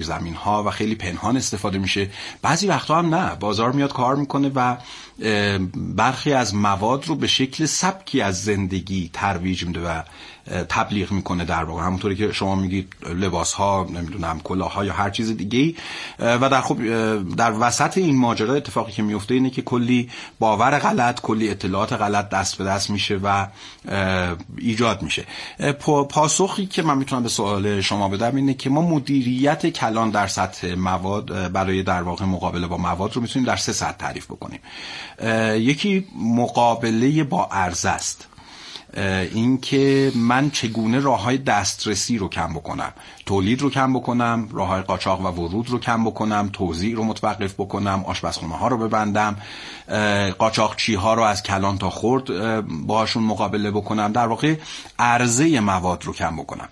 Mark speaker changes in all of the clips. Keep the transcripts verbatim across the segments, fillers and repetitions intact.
Speaker 1: زمین ها و خیلی پنهان استفاده میشه. بعضی وقتا هم نه، بازار میاد کار میکنه و برخی از مواد رو به شکل سبکی از زندگی ترویج میده و تبلیغ میکنه در واقع، همونطوری که شما میگید لباس ها، نمیدونم کلاه ها یا هر چیز دیگه‌ای. و در خب در وسط این ماجرا اتفاقی که میفته اینه که کلی باور غلط، کلی اطلاعات غلط دست به دست میشه و ایجاد میشه. پاسخی که من میتونم به سوال شما بدم اینه که ما مدیریت کلان در سطح مواد برای در واقع مقابله با مواد رو میتونیم در سه سطح تعریف بکنیم. یکی مقابله با عرضه است، این که من چگونه راههای دسترسی رو کم بکنم، تولید رو کم بکنم، راههای قاچاق و ورود رو کم بکنم، توزیع رو متوقف بکنم، آشپزخونه ها رو ببندم، قاچاقچی ها رو از کلان تا خرد باهاشون مقابله بکنم، در واقع عرضه مواد رو کم بکنم.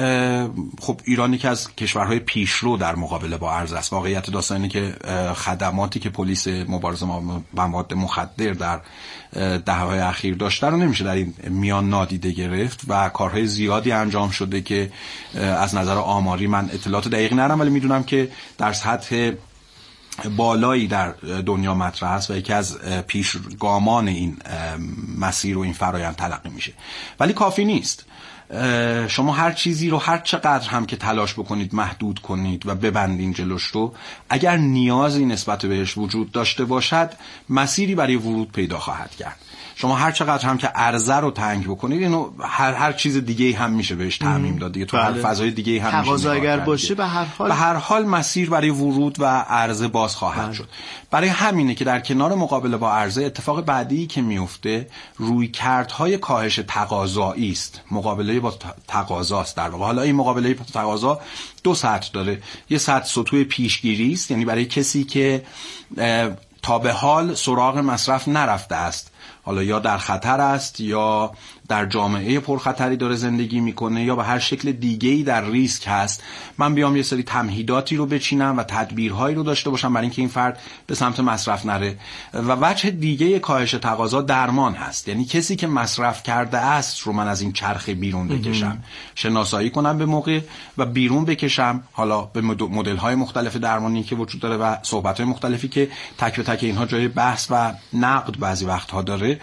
Speaker 1: خب ایران یکی از کشورهای پیشرو در مقابله با عرضه است. واقعیت داستان اینه که خدماتی که پلیس مبارزه با مواد مخدر در دهه‌های اخیر داشته رو نمیشه در این میان نادیده گرفت و کارهای زیادی انجام شده که از نظر آماری من اطلاعات دقیقی ندارم، ولی میدونم که در سطح بالایی در دنیا مطرح است و یکی از پیشگامان این مسیر و این فرایند تلقی میشه. ولی کافی نیست. شما هر چیزی رو هر چقدر هم که تلاش بکنید محدود کنید و ببندین جلوش رو، اگر نیازی نسبت بهش وجود داشته باشد مسیری برای ورود پیدا خواهد کرد. شما هر چقدر هم که عرضه رو تنگ بکنید، اینو هر هر چیز دیگه‌ای هم میشه بهش تعمیم داد دیگه، تو هر فضای دیگه‌ای هم میشه.
Speaker 2: تقاضا اگر باشه به هر حال
Speaker 1: به هر حال مسیر برای ورود و عرضه باز خواهد شد. برای همینه که در کنار مقابله با عرضه، اتفاق بعدی که میفته رویکردهای کاهش تقاضایی است. مقابله با تقاضا است در واقع. حالا این مقابله با تقاضا دو سطح داره. یه سطح سطوح پیشگیری است، یعنی برای کسی که تا به حال سراغ مصرف نرفته است، حالا یا در خطر است یا در جامعه پرخطری داره زندگی میکنه یا به هر شکل دیگه‌ای در ریسک هست، من بیام یه سری تمهیداتی رو بچینم و تدبیرهایی رو داشته باشم برای اینکه این فرد به سمت مصرف نره. و وجه دیگه کاهش تقاضا درمان هست، یعنی کسی که مصرف کرده است رو من از این چرخه بیرون بکشم، شناسایی کنم به موقع و بیرون بکشم، حالا به مدل‌های مختلف درمانی که وجود داره و صحبت‌های مختلفی که تک به تک اینها جای بحث و نقد بعضی وقت‌ها داره.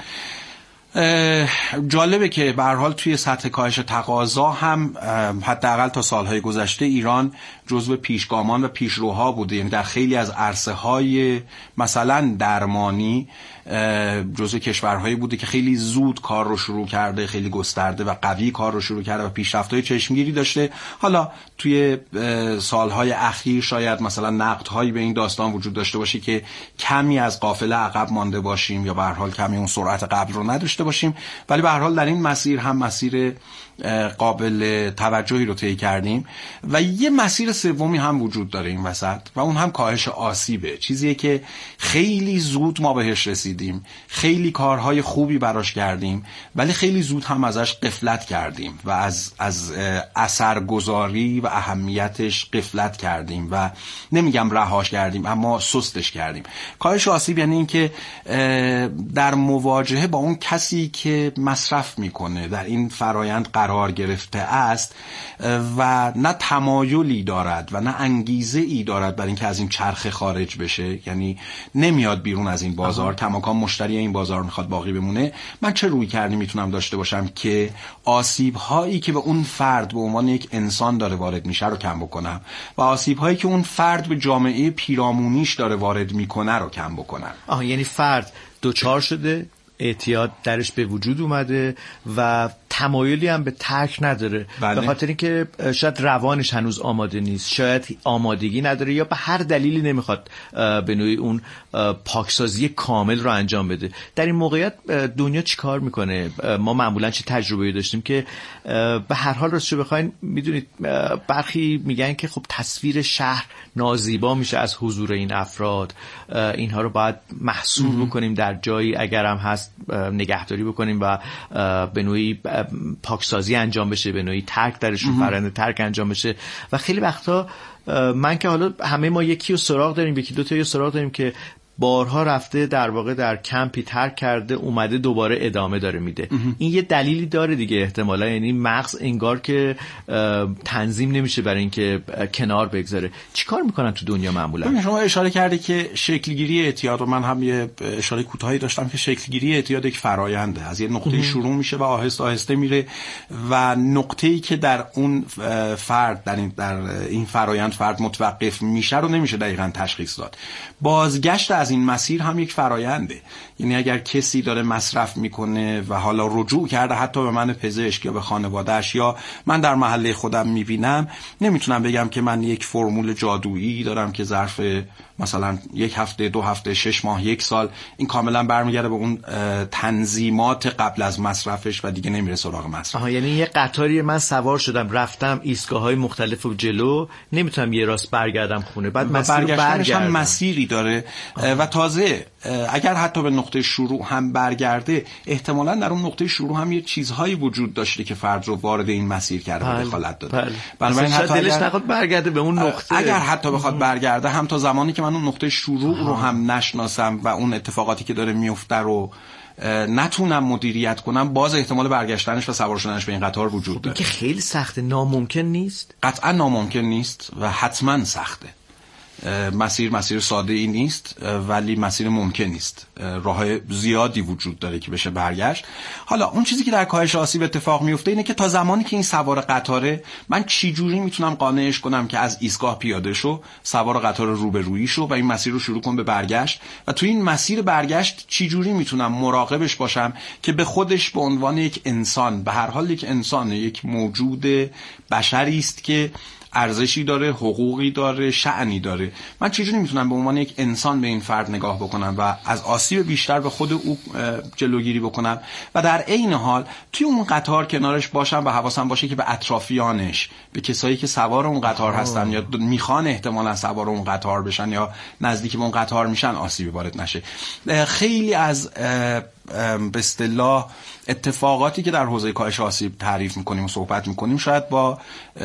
Speaker 1: جالبه که به هر حال توی سطح کاهش تقاضا هم حداقل تا سالهای گذشته ایران جزو پیشگامان و پیشروها بوده، یعنی در خیلی از عرصه‌های مثلا درمانی جزو کشورهایی بوده که خیلی زود کار رو شروع کرده، خیلی گسترده و قوی کار رو شروع کرده و پیشرفت‌های چشمگیری داشته. حالا توی سالهای اخیر شاید مثلا نقدهایی به این داستان وجود داشته باشه که کمی از قافله عقب مانده باشیم یا به هر حال کمی اون سرعت قبل رو نداشته باشیم، ولی به هر حال در این مسیر هم مسیر قابل توجهی رو طی کردیم. و یه مسیر سومی هم وجود داره این وسط و اون هم کاهش آسیبه، چیزیه که خیلی زود ما بهش رسیدیم، خیلی کارهای خوبی براش کردیم، ولی خیلی زود هم ازش غفلت کردیم و از از اثرگذاری و اهمیتش غفلت کردیم و نمیگم رهاش کردیم، اما سستش کردیم. کاهش آسیب یعنی این که در مواجهه با اون کسی که مصرف میکنه در این فرایند قرار گرفته است و نه تمایلی دارد و نه انگیزه ای دارد برای اینکه از این چرخه خارج بشه، یعنی نمیاد بیرون از این بازار، کماکان مشتری این بازار میخواد باقی بمونه، من چه روی کردی میتونم داشته باشم که آسیب هایی که به اون فرد به عنوان یک انسان داره وارد میشه رو کم بکنم و آسیب هایی که اون فرد به جامعه پیرامونیش داره وارد میکنه رو کم بکنم.
Speaker 2: آها، یعنی فرد دوچار شده، اعتیاد درش به وجود اومده و تمایلی هم به ترک نداره. بله. به خاطر اینکه شاید روانش هنوز آماده نیست، شاید آمادگی نداره یا به هر دلیلی نمیخواد به نوعی اون پاکسازی کامل رو انجام بده. در این موقعیت دنیا چی کار میکنه؟ ما معمولا چه تجربه‌ای داشتیم که به هر حال راستش بخواید میدونید برخی میگن که خب تصویر شهر نازیبا میشه از حضور این افراد، اینها رو باید محصور بکنیم در جایی اگر هم هست نگهداری بکنیم و به نوعی پاکسازی انجام بشه، به نوعی ترک درشون فرآیند ترک انجام بشه. و خیلی وقتا من که حالا همه ما یکی رو سراغ داریم، یکی دو تا رو سراغ داریم که بارها رفته در واقع در کمپی ترک کرده اومده دوباره ادامه داره میده. این یه دلیلی داره دیگه احتمالا، یعنی مغز انگار که تنظیم نمیشه برای اینکه کنار بگذاره. چیکار میکنن تو دنیا معمولا؟
Speaker 1: شما اشاره کردی که شکلگیری اعتیاد و من هم یه اشاره کوتاهی داشتم که شکلگیری اعتیاد یک فراینده، از یه نقطه شروع میشه و آهسته آهسته میره و نقطه‌ای که در اون فرد در این در این فرایند فرد متوقف میشه رو نمیشه دقیقاً تشخیص داد. بازگشت از این مسیر هم یک فراینده. یعنی اگر کسی داره مصرف میکنه و حالا رجوع کرده حتی به من پزشک یا به خانواده‌اش یا من در محله خودم میبینم، نمیتونم بگم که من یک فرمول جادویی دارم که ظرف مثلا یک هفته، دو هفته، شش ماه، یک سال این کاملا برمیگرده به اون تنظیمات قبل از مصرفش و دیگه نمیره سراغ مصرف.
Speaker 2: آها، یعنی یه قطاری من سوار شدم رفتم ایستگاه‌های مختلف و جلو، نمیتونم یه راست برگردم خونه، بعد مسیر رو برگردم.
Speaker 1: مسیری داره. آها. و تازه اگر حتی به نقطه شروع هم برگرده، احتمالاً در اون نقطه شروع هم یه چیزهایی وجود داشته که فرد رو وارد این مسیر کرده و دخالت داده.
Speaker 2: بنابراین حتی دلش نخواد برگرده به اون نقطه.
Speaker 1: اگر حتی بخواد برگرده، هم تا زمانی که من اون نقطه شروع رو هم نشناسم و اون اتفاقاتی که داره میفته رو نتونم مدیریت کنم، باز احتمال برگشتنش و سوار شدنش به این قطار وجود داره.
Speaker 2: که خیلی سخته، ناممکن نیست.
Speaker 1: قطعا ناممکن نیست و حتما سخته. مسیر مسیر ساده ای نیست، ولی مسیر ممکن نیست. راههای زیادی وجود داره که بشه برگشت. حالا اون چیزی که در کاهش آسیب اتفاق میفته اینه که تا زمانی که این سوار قطاره، من چی جوری میتونم قانعش کنم که از ایستگاه پیاده شو، سوار قطار روبرویی شو و این مسیر رو شروع کن به برگشت، و تو این مسیر برگشت چی جوری میتونم مراقبش باشم که به خودش به عنوان یک انسان، به هر حال یک انسان، یک موجود بشری است که ارزشی داره، حقوقی داره، شأنی داره، من چجوری میتونم به عنوان یک انسان به این فرد نگاه بکنم و از آسیب بیشتر به خود او جلوگیری بکنم و در عین حال توی اون قطار کنارش باشم و حواسم باشه که به اطرافیانش، به کسایی که سوار اون قطار هستن یا میخوان احتمالاً سوار اون قطار بشن یا نزدیک به اون قطار میشن، آسیبی وارد نشه. خیلی از به اصطلاح اتفاقاتی که در حوزه کاهش آسیب تعریف میکنیم و صحبت میکنیم شاید با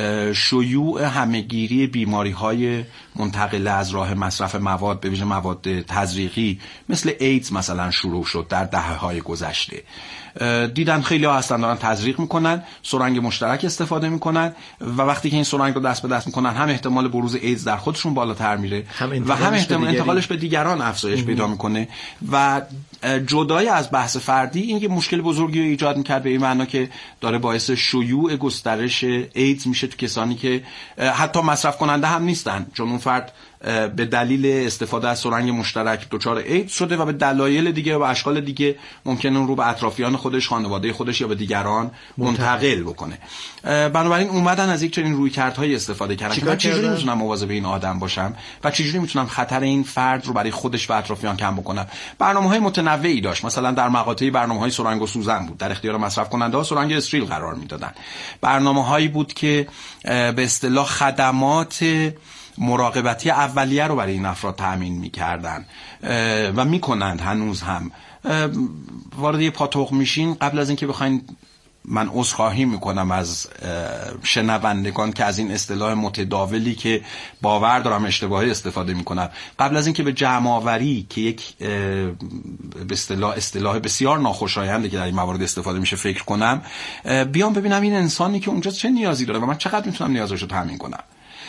Speaker 1: شیوع همهگیری بیماری‌های منتقله از راه مصرف مواد، به ویژه مواد تزریقی مثل ایدز مثلا شروع شد در دهه‌های گذشته. دیدن خیلی ها هستن دارن تزریق میکنن، سرنگ مشترک استفاده میکنن و وقتی که این سرنگ رو دست به دست میکنن، هم احتمال بروز ایدز در خودشون بالاتر میره هم و هم احتمال انتقالش به دیگران افزایش پیدا میکنه و جدای از بحث فردی این که مشکل بزرگی رو ایجاد میکرد به این معنا که داره باعث شیوع گسترش ایدز میشه تو کسانی که حتی مصرف کننده هم نیستن، چون اون فرد به دلیل استفاده از سرنگ مشترک دچار ایدز شده و به دلایل دیگه و اشکال دیگه ممکنه اون رو به اطرافیان خودش، خانواده خودش یا به دیگران منتقل بکنه. بنابراین اومدن از یک چنین رویکردهای استفاده کردن. من چجوری میتونم مواظب این آدم باشم و چجوری میتونم خطر این فرد رو برای خودش و اطرافیان کم بکنم؟ برنامه‌های متنوعی داشت. مثلا در مقاطعی برنامه‌های سرنگ و سوزن بود، در اختیار مصرف کننده‌ها سرنگ استریل قرار میدادن. برنامه‌هایی بود که به اصطلاح خدمات مراقبتی اولیه رو برای این افراد تأمین می‌کردن و می‌کنند هنوز هم. وارد یه پاتوق میشین، قبل از اینکه بخواین، من عذرخواهی میکنم از شنوندگان که از این اصطلاح متداولی که باور دارم اشتباهی استفاده میکنم، قبل از اینکه به جمع آوری که یک به اصطلاح اصطلاح بسیار ناخوشاینده که در این موارد استفاده میشه فکر کنم، بیام ببینم این انسانی که اونجا چه نیازی داره و من چقدر میتونم نیازش رو تامین کنم.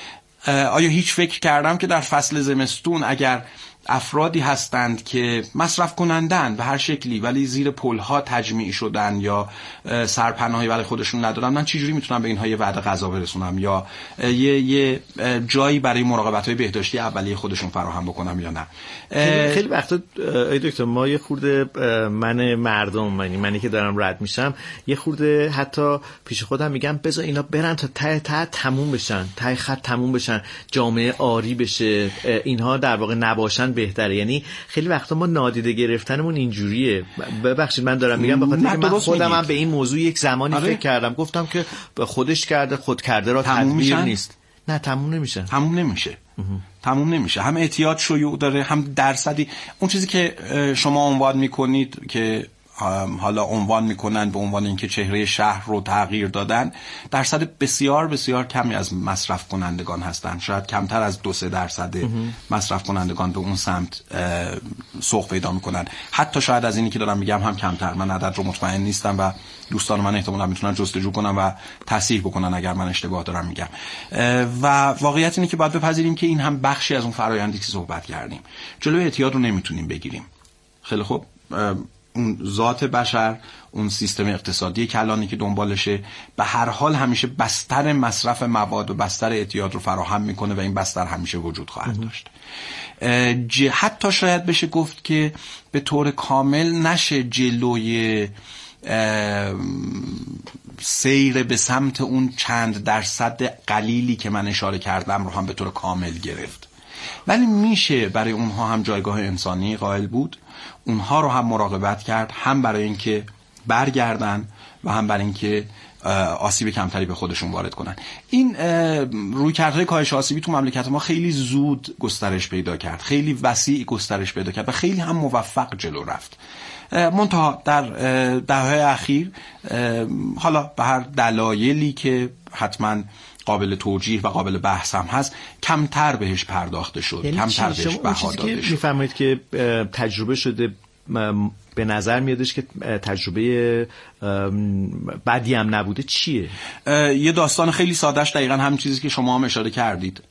Speaker 1: آیا هیچ فکر کردم که در فصل زمستون اگر افرادی هستند که مصرف کنندن به هر شکلی ولی زیر پلها تجمیع شدن یا سرپناهی برای خودشون ندارن، من چجوری میتونم به اینها یه وعده غذا برسونم یا یه یه جایی برای مراقبت‌های بهداشتی اولیه خودشون فراهم بکنم یا نه؟
Speaker 2: خیلی, خیلی وقتا ای دکتر ما یه خورده من مردم منی منی که دارم رد میشم یه خورده حتی پیش خودم میگم بذار اینا برن تا ته ته تموم بشن، ته خط تموم بشن، جامعه عاری بشه، اینها در واقع نباشن بهتره. یعنی خیلی وقتا ما نادیده گرفتنمون اینجوریه. ببخشید من دارم میگم بخاطر اینکه من خودم هم به این موضوع یک زمانی آره. فکر کردم، گفتم که خودش کرده خود کرده را تدبیر نیست. نه تموم نمیشه.
Speaker 1: تموم نمیشه. تموم نمیشه. هم اعتیاد شیوع داره، هم درصدی اون چیزی که شما عنوان میکنید که حالا عنوان میکنن به عنوان اینکه چهره شهر رو تغییر دادن، درصد بسیار بسیار کمی از مصرف کنندگان هستن. شاید کمتر از دو سه درصد مصرف کنندگان به اون سمت سوق پیدا میکنن. حتی شاید از اینی که دارم میگم هم کمتر. من عدد رو مطمئن نیستم و دوستان من احتمالاً میتونن جستجو کنن و تصحیح بکنن اگر من اشتباه دارم میگم. و واقعیت اینه که باید بپذیریم که این هم بخشی از اون فرآیندی که صحبت کردیم. جلوی اعتیاد رو نمیتونیم بگیریم. خیلی خوب، اون ذات بشر، اون سیستم اقتصادی کلانی که دنبالشه به هر حال همیشه بستر مصرف مواد و بستر اعتیاد رو فراهم میکنه و این بستر همیشه وجود خواهد داشت. حتی شاید بشه گفت که به طور کامل نشه جلوی سیر به سمت اون چند درصد قلیلی که من اشاره کردم رو هم به طور کامل گرفت، ولی میشه برای اونها هم جایگاه انسانی قائل بود، اونها رو هم مراقبت کرد، هم برای اینکه برگردن و هم برای اینکه آسیب کمتری به خودشون وارد کنن. این رویکردهای کاهش آسیبی تو مملکت ما خیلی زود گسترش پیدا کرد، خیلی وسیع گسترش پیدا کرد و خیلی هم موفق جلو رفت. منتها در دهه‌های اخیر حالا به هر دلایلی که حتما قابل توجیه و قابل بحث هم هست کمتر بهش پرداخته شد،
Speaker 2: یعنی
Speaker 1: کمتر بهش بها داده شد.
Speaker 2: میفرمایید که تجربه شده، به نظر میادش که تجربه بدی هم نبوده، چیه؟
Speaker 1: یه داستان خیلی سادهش دقیقاً همین چیزی که شما هم اشاره کردید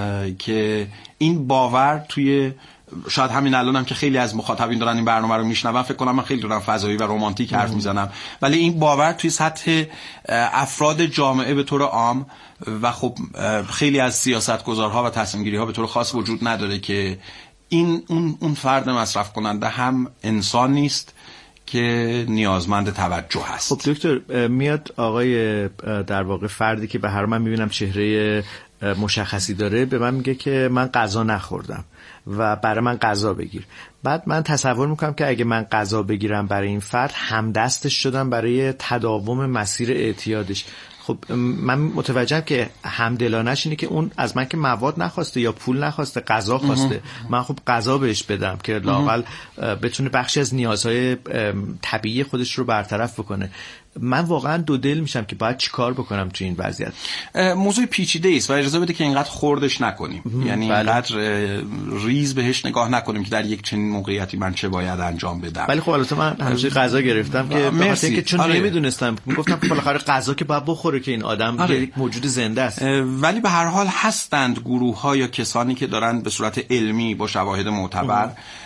Speaker 1: که این باور توی، شاید همین الانم هم که خیلی از مخاطبین دارن این برنامه رو میشنون فکر کنم من خیلی دارم فضایی و رمانتیک حرف میزنم، ولی این باور توی سطح افراد جامعه به طور عام و خب خیلی از سیاستگزارها و تصمیم گیری ها به طور خاص وجود نداره که این اون اون فرد مصرف کننده هم انسان نیست که نیازمند توجه هست.
Speaker 2: خب دکتر، میاد آقای در واقع فردی که به هر من میبینم چهره مشخصی داره به من میگه که من غذا نخوردم و برای من غذا بگیر. بعد من تصور میکنم که اگه من غذا بگیرم برای این فرد، همدستش شدم برای تداوم مسیر اعتیادش. خب من متوجهم که همدلانش اینه که اون از من که مواد نخواسته یا پول نخواسته، غذا خواسته، من خب غذا بهش بدم که لااقل بتونه بخشی از نیازهای طبیعی خودش رو برطرف بکنه. من واقعا دو دل میشم که باید چیکار بکنم تو این وضعیت.
Speaker 1: موضوع پیچیده است و اجازه بده که اینقدر خوردش نکنیم، یعنی
Speaker 2: بله.
Speaker 1: اینقدر ریز بهش نگاه نکنیم که در یک چنین موقعیتی من چه باید انجام بدم.
Speaker 2: ولی خب البته من همیشه غذا گرفتم که به خاطر اینکه چون آره. نمیدونستم، گفتم که بالاخره غذا که باید بخوره که این آدم آره. یک موجود زنده است. ولی
Speaker 1: به هر حال هستند گروه‌ها یا کسانی که دارن به صورت علمی با شواهد معتبر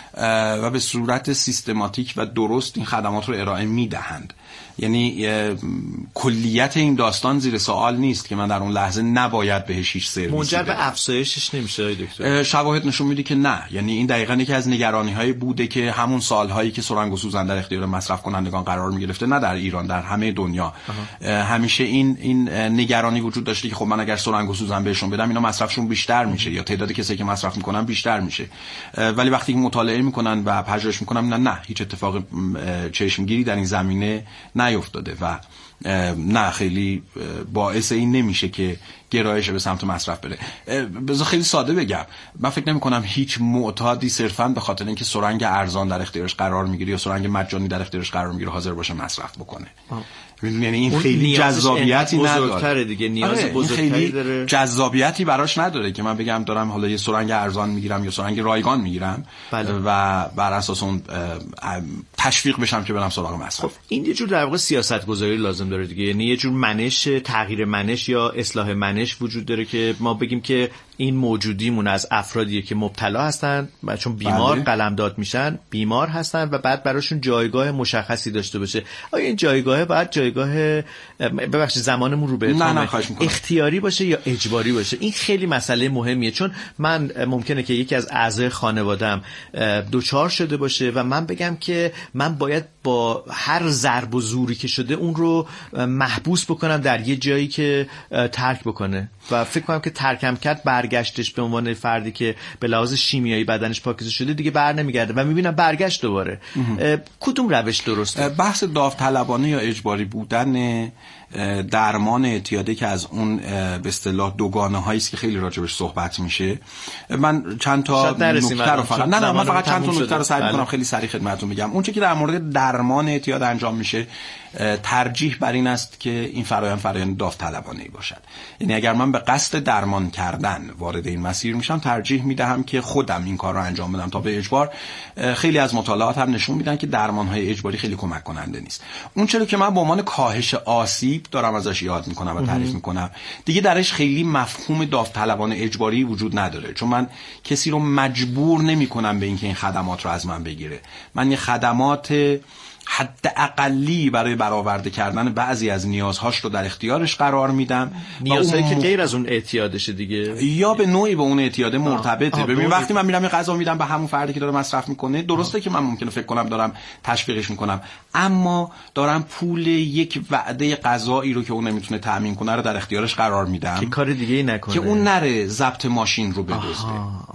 Speaker 1: و به صورت سیستماتیک و درست این خدمات رو ارائه میدهند. یعنی کلیت این داستان زیر سوال نیست که من در اون لحظه نباید بهش هیچ سرویسی بدم.
Speaker 2: منجر به افزایشش نمیشه دکتر؟
Speaker 1: شواهد نشون میده که نه. یعنی این دقیقاً یکی از نگرانی‌های بوده که همون سال‌هایی که سرنگ و سوزن در اختیار مصرف کنندگان قرار می‌گرفته، نه در ایران، در همه دنیا همیشه این این نگرانی وجود داشته که خب من اگر سرنگ و سوزن بهشون بدم اینا مصرفشون بیشتر میشه یا تعداد کسایی که مصرف میکنن بیشتر میشه. ولی وقتی که مطالعه میکنن و پژوهش میکنن نه نه هیچ اتفاق چشمگیری در این زمینه نیفتاده و نه خیلی باعث این نمیشه که گرایش به سمت مصرف بره. بذار خیلی ساده بگم، من فکر نمی کنم هیچ معتادی صرفاً به خاطر اینکه سرنگ ارزان در اختیارش قرار میگیره یا سرنگ مجانی در اختیارش قرار میگیره حاضر باشه مصرف بکنه. یعنی این خیلی جذابیتی نداره
Speaker 2: دیگه، نیاز
Speaker 1: آره
Speaker 2: بزرگتری
Speaker 1: خیلی
Speaker 2: داره،
Speaker 1: جذابیتی براش نداره که من بگم دارم حالا یه سرنگ ارزان میگیرم یا سرنگ رایگان میگیرم
Speaker 2: بله.
Speaker 1: و بر اساس اون تشویق بشم که برم سراغ مصرف.
Speaker 2: خب این یه جور در واقع سیاست‌گذاری لازم داره دیگه، یعنی یه جور منش، تغییر منش یا اصلاح منش وجود داره که ما بگیم که این موجودیمون از افرادیه که مبتلا هستن و چون بیمار
Speaker 1: بله.
Speaker 2: قلمداد میشن بیمار هستن و بعد براشون جایگاه مشخصی داشته باشه. آیا این جایگاه بعد جایگاه ببخشید زمانمون رو به اتمام اختیاری باشه یا اجباری باشه؟ این خیلی مسئله مهمیه، چون من ممکنه که یکی از اعضای خانواده‌ام دوچار شده باشه و من بگم که من باید با هر ضرب و زوری که شده اون رو محبوس بکنم در یه جایی که ترک بکنه و فکر کنم که ترکم کرد بر برگشتش به عنوان فردی که به لحاظ شیمیایی بدنش پاکیزه شده دیگه بر نمیگرده و میبینم برگشت دوباره. کدوم روش درسته؟
Speaker 1: بحث داوطلبانه یا اجباری بودن درمان اعتیاده که از اون به اصطلاح دوگانه هایی است که خیلی راجبش صحبت میشه. من چند تا نکته رو فقط نه نه من فقط چند تا نکته رو سعی می‌کنم خیلی سریع خدمتتون بگم. اون چیزی که در مورد درمان اعتیاد انجام میشه ترجیح بر این است که این فرآیند فرآیند داوطلبانه‌ای باشد. یعنی اگر من به قصد درمان کردن وارد این مسیر میشم ترجیح میدهم که خودم این کار رو انجام بدم تا به اجبار. خیلی از مطالعات هم نشون میدن که درمان‌های اجباری خیلی کمک کننده نیست. اون چیزی که من به عنوان کاهش آسیب دارم ازش یاد میکنم و تعریف میکنم دیگه درش خیلی مفهوم داوطلبانه اجباری وجود نداره، چون من کسی رو مجبور نمیکنم به اینکه این خدمات رو از من بگیره. من یه خدمات حد اقلی برای برآورده کردن بعضی از نیازهاش رو در اختیارش قرار میدم،
Speaker 2: نیازهایی که غیر از اون اعتیادشه دیگه
Speaker 1: یا به نوعی به اون اعتیاد مرتبطه. ببین وقتی من میرم یه غذا میدم به همون فردی که داره مصرف میکنه، درسته آه. که من ممکنه فکر کنم دارم تشویقش میکنم، اما دارم پول یک وعده غذایی رو که اون نمیتونه تامین کنه رو در اختیارش قرار میدم
Speaker 2: که کار دیگه ای نکنه،
Speaker 1: که اون نره ضبط ماشین رو بدزده.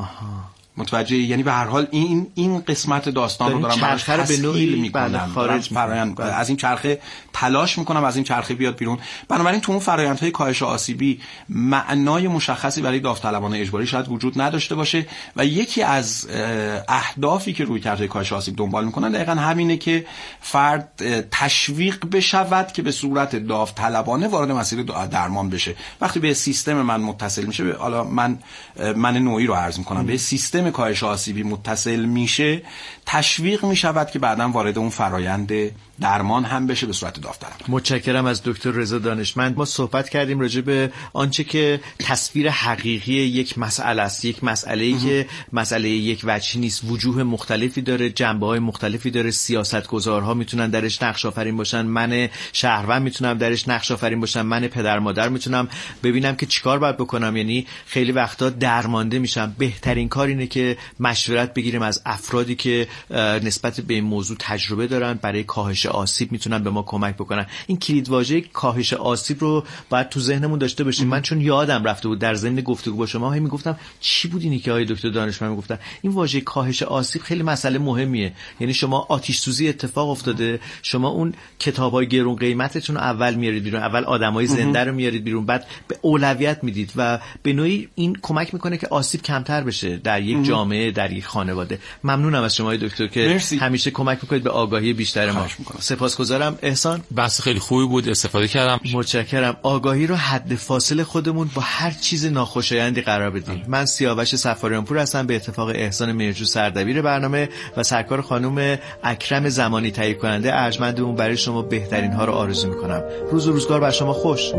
Speaker 1: متوجه؟ یعنی به هر حال این این قسمت داستان رو دارم براش تسهیل میکنم، خارج فرآیند از این چرخه تلاش میکنم از این چرخه بیاد بیرون. بنابراین تو اون فرآیندهای کاهش آسیبی معنای مشخصی برای داوطلبانه اجباری شاید وجود نداشته باشه و یکی از اهدافی که رویکردهای کاهش آسیب دنبال میکنن دقیقاً همینه که فرد تشویق بشود که به صورت داوطلبانه وارد مسیر درمان بشه. وقتی به سیستم من متصل میشه، حالا من من نوعی رو عرض میکنم، به سیستم کاهش آسیبی متصل میشه، تشویق میشود که بعداً وارد اون فرایند درمان هم بشه به صورت داوطلبانه.
Speaker 2: متشکرم از دکتر رضا دانشمند. ما صحبت کردیم راجع به آنچه که تصویر حقیقی یک مسئله است، یک مسئله‌ای که مسئله یک وجهی نیست، وجوه مختلفی داره، جنبه‌های مختلفی داره، سیاستگزارها میتونن درش نقش آفرین باشن، من شهروند میتونم درش نقش آفرین باشم، من پدر مادر میتونم ببینم که چیکار باید بکنم. یعنی خیلی وقتا درمانده میشم. بهترین کار اینه که مشورت بگیریم از افرادی که نسبت به این موضوع تجربه دارن، برای کاهش آسیب میتونن به ما کمک بکنن. این کلیدواژه کاهش آسیب رو باید تو ذهنمون داشته باشیم. من چون یادم رفته بود در ضمن گفتگو با شما هی میگفتم چی بود اینی که آقای دکتر دانشمند میگفتن، این واژه کاهش آسیب خیلی مسئله مهمیه. یعنی شما آتش سوزی اتفاق افتاده، شما اون کتابای گرون قیمتتون رو اول میارید بیرون، اول آدمای زنده رو میارید بیرون، بعد به اولویت میدید و به نوعی این کمک میکنه که آسیب کمتر بشه در یک جامعه، در یک خانواده. ممنونم از شما دکتر که مرسی. همیشه کمک میکنید به آگاهی بیشتر ما. سپاسگزارم. احسان،
Speaker 3: بحث خیلی خوبی بود، استفاده کردم.
Speaker 2: متشکرم. آگاهی رو حد فاصل خودمون با هر چیز ناخوشایندی قرار بدیم. من سیاوش صفاریانپور هستم، به اتفاق احسان مهرجو سردبیر برنامه و سرکار خانم اکرم زمانی تهیه کننده ارجمندمون برای شما بهترین ها رو آرزو میکنم. روز و روزگار بر شما خوش.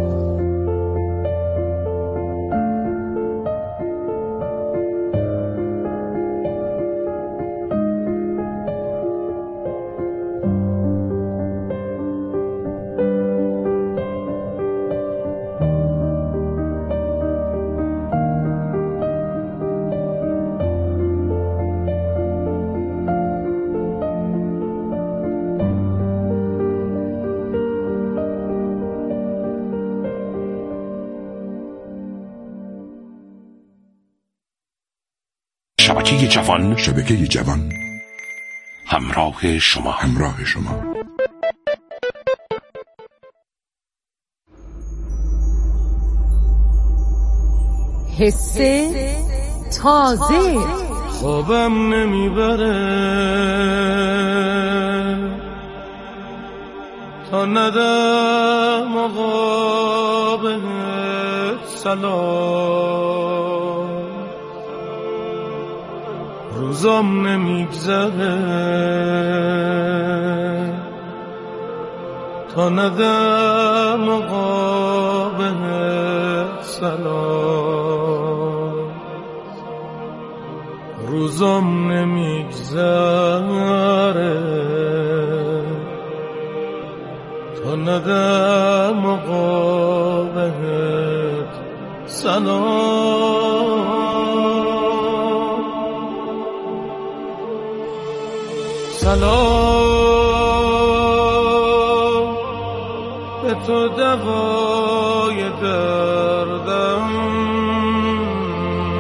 Speaker 4: شبکه جوان،
Speaker 5: شبکه جوان
Speaker 4: همراه شما،
Speaker 5: همراه شما.
Speaker 6: حس تازه
Speaker 7: خوابم نمیبره تا ندم آقا به سلام، روزم نمیگذره تا ندم آقا به سلام، روزم نمیگذره تا ندم آقا به سلام. سلام به تو دوای دردم،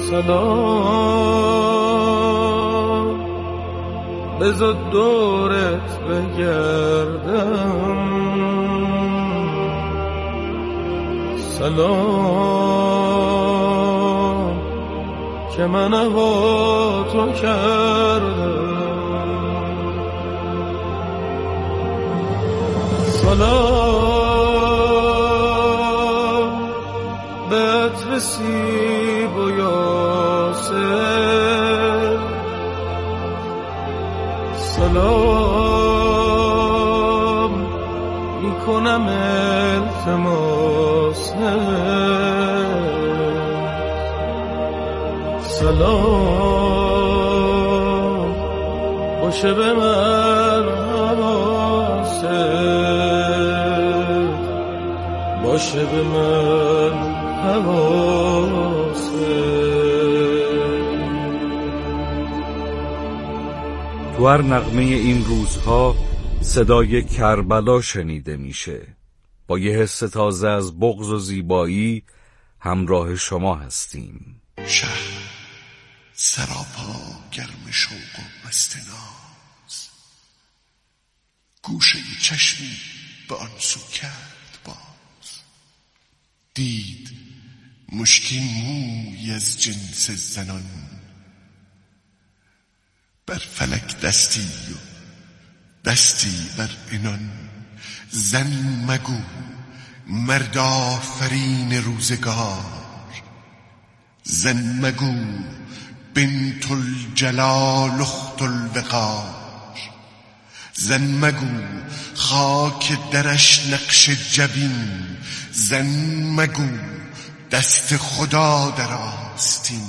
Speaker 7: سلام بذار دورت بگردم، سلام که من با تو کردم، سلام به عطر سیب و یاسر، سلام میکنم التماست، سلام باشه به من حواست، باشه به من حواست.
Speaker 8: تو هر نغمه این روزها صدای کربلا شنیده میشه. با یه حس تازه از بغض و زیبایی همراه شما هستیم.
Speaker 5: شهر سراپا گرم شوق و مست ناز، گوشه چشمی به آن سو کرد باز، دید مشکین موی از جنس زنان، بر فلک دستی و دستی بر عنان. زن مگو مرد آفرین روزگار، زن مگو بنت الجلال اخت الوقار، زن مگو خاک درش نقش جبین، زن مگو دست خدا در آستین.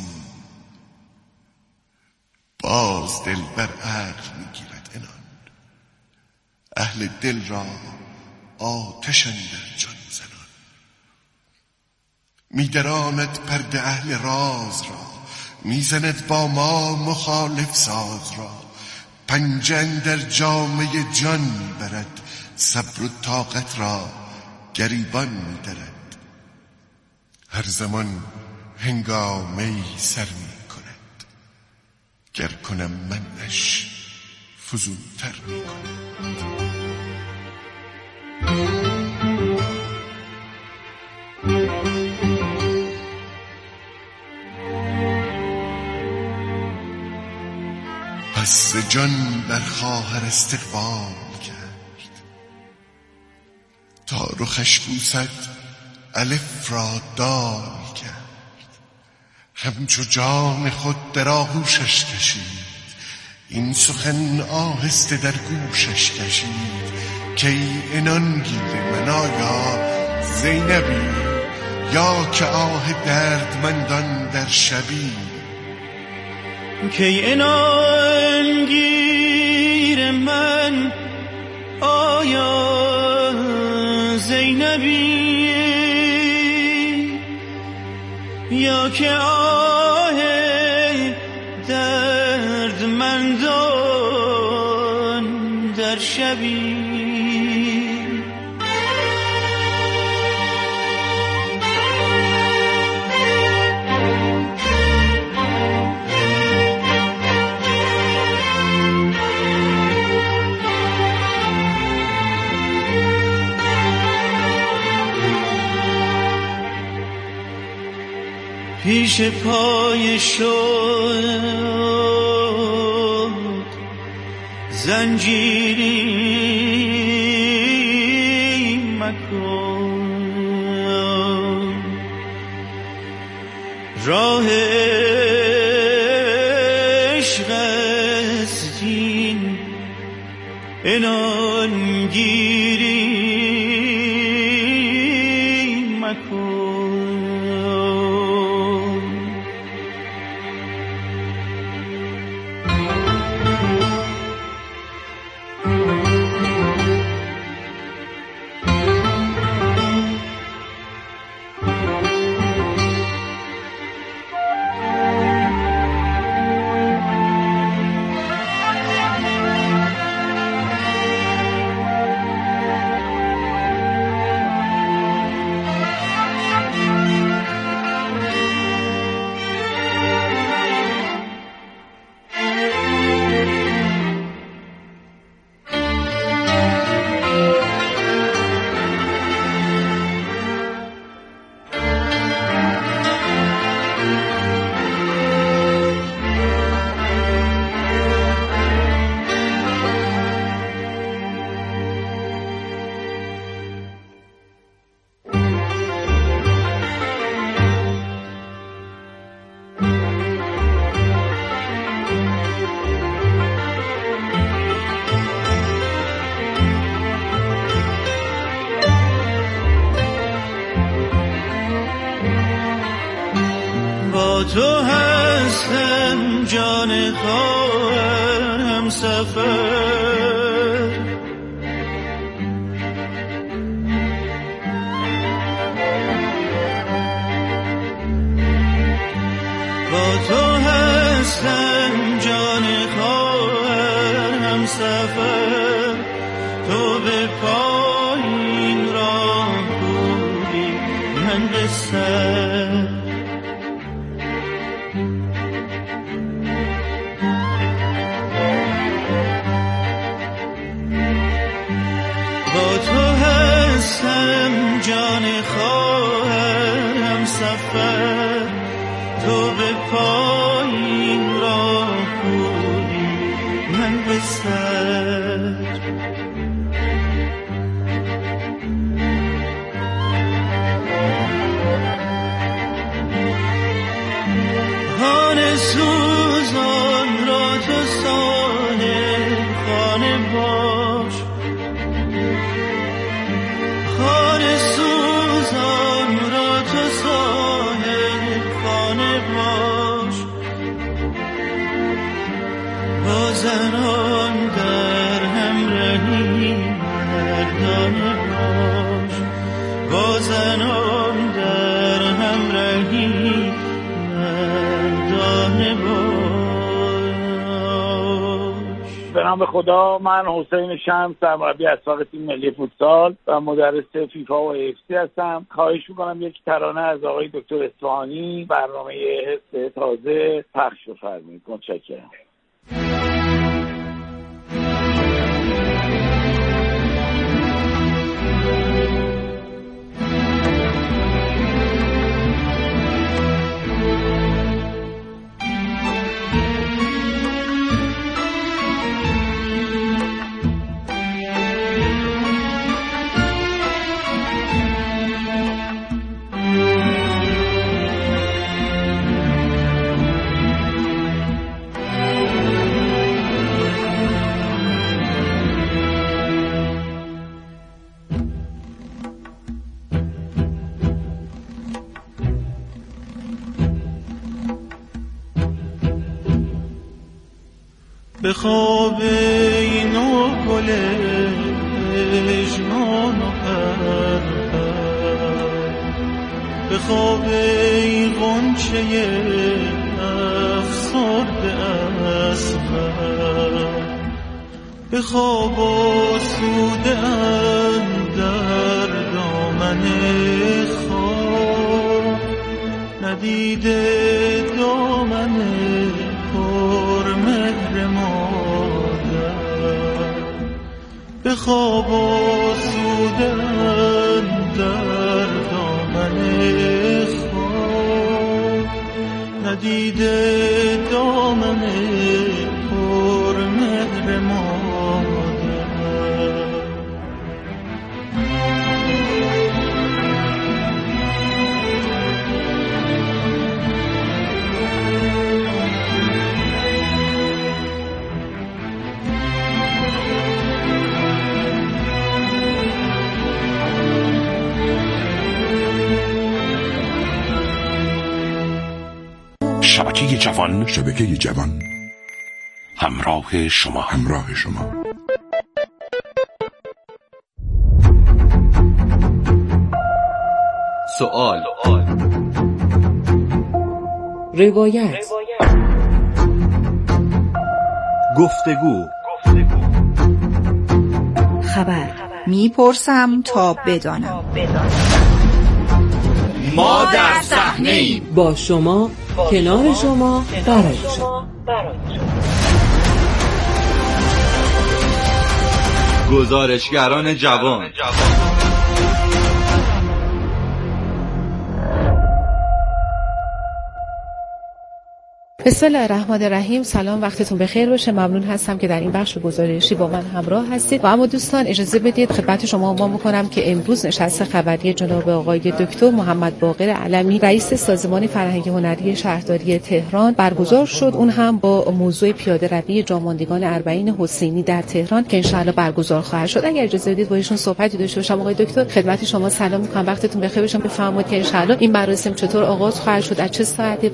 Speaker 5: باز دل بر عقل میگیرد عنان، اهل دل را آتش اندر جان زنان. میدراند پرده اهل راز را، میزند با ما مخالف ساز را. پنجه اندر جامه جان میبرد، صبر و طاقت را گریبان میدرد. هر زمان هنگامه‌ای سر میکند، گر کنم منش فزونتر میکند. پس جان بر خواهر استقبال کرد، تا رخش بوسد الف را دال کرد. همچو جان خود در آغوشش کشید، این سخن آهسته در گوشش کشید. کی عنان گیر من آیا زینبی، یا که آه دردمندان در شبی.
Speaker 7: کی عنان گیر من آیا زینبی، یا که آه دردمندان در شبی. پیش پای شد زنجیری مکن، راه عشق است این عنان گیری مکن. با تو هستم جان خواهر هم سفر، با تو هستم جان خواهر هم سفر، تو به پایین راه بودی من به سر. با تو هستم جان خواهر هم سفر، تو به پایین راه بودی من به سر. خانه سوزان را تو صاحب خانه باش، خانه سوزان را تو صاحب خانه باش، با زنان در همراهی مردانه باش، با زنان در همراهی مردانه باش.
Speaker 9: به نام خدا، من حسین شمس، سرمربی اسبق تیم ملی فوتسال و مدرس فیفا و ایفسی هستم. خواهش میکنم یک ترانه از آقای دکتر اصفهانی، برنامه حس تازه، پخش بفرمایید. متشکرم.
Speaker 7: به خواب این و گل اجمان و پرپر، به خواب این غنچه افسرده اصغر، به خواب آسوده اندر دامن خواب، ندیده دامن پر مهر مادر، به خواب آسوده اندر دامن خواب، ندیده دامن پر مهر مادر.
Speaker 4: شبکه جوان،
Speaker 5: شبکه جوان
Speaker 4: همراه شما،
Speaker 5: همراه شما.
Speaker 2: سوال،
Speaker 6: روایت،
Speaker 2: گفتگو،
Speaker 10: خبر. میپرسم تا بدانم.
Speaker 3: ما در صحنه‌ایم،
Speaker 6: با شما، کنار شما، برای شما.
Speaker 2: گزارشگران جوان.
Speaker 11: بسم الله الرحمن الرحیم. سلام، وقتتون بخیر باشه. ممنون هستم که در این بخش گزارشی با من همراه هستید. و اما دوستان اجازه بدید خدمت شما عنوان بکنم که امروز نشست خبری جناب آقای دکتر محمد باقر علمی، رئیس سازمان فرهنگی هنری شهرداری تهران برگزار شد. اون هم با موضوع پیاده روی جاماندگان اربعین حسینی در تهران که ان شاءالله برگزار خواهد شد. اگر اجازه بدید با ایشون صحبتی داشته باشم. آقای دکتر، خدمت شما سلام می‌کنم. وقتتون بخیر باشه. بفرمایید که ان شاءالله این مراسم چطور آغاز خواهد شد، از چه ساعتی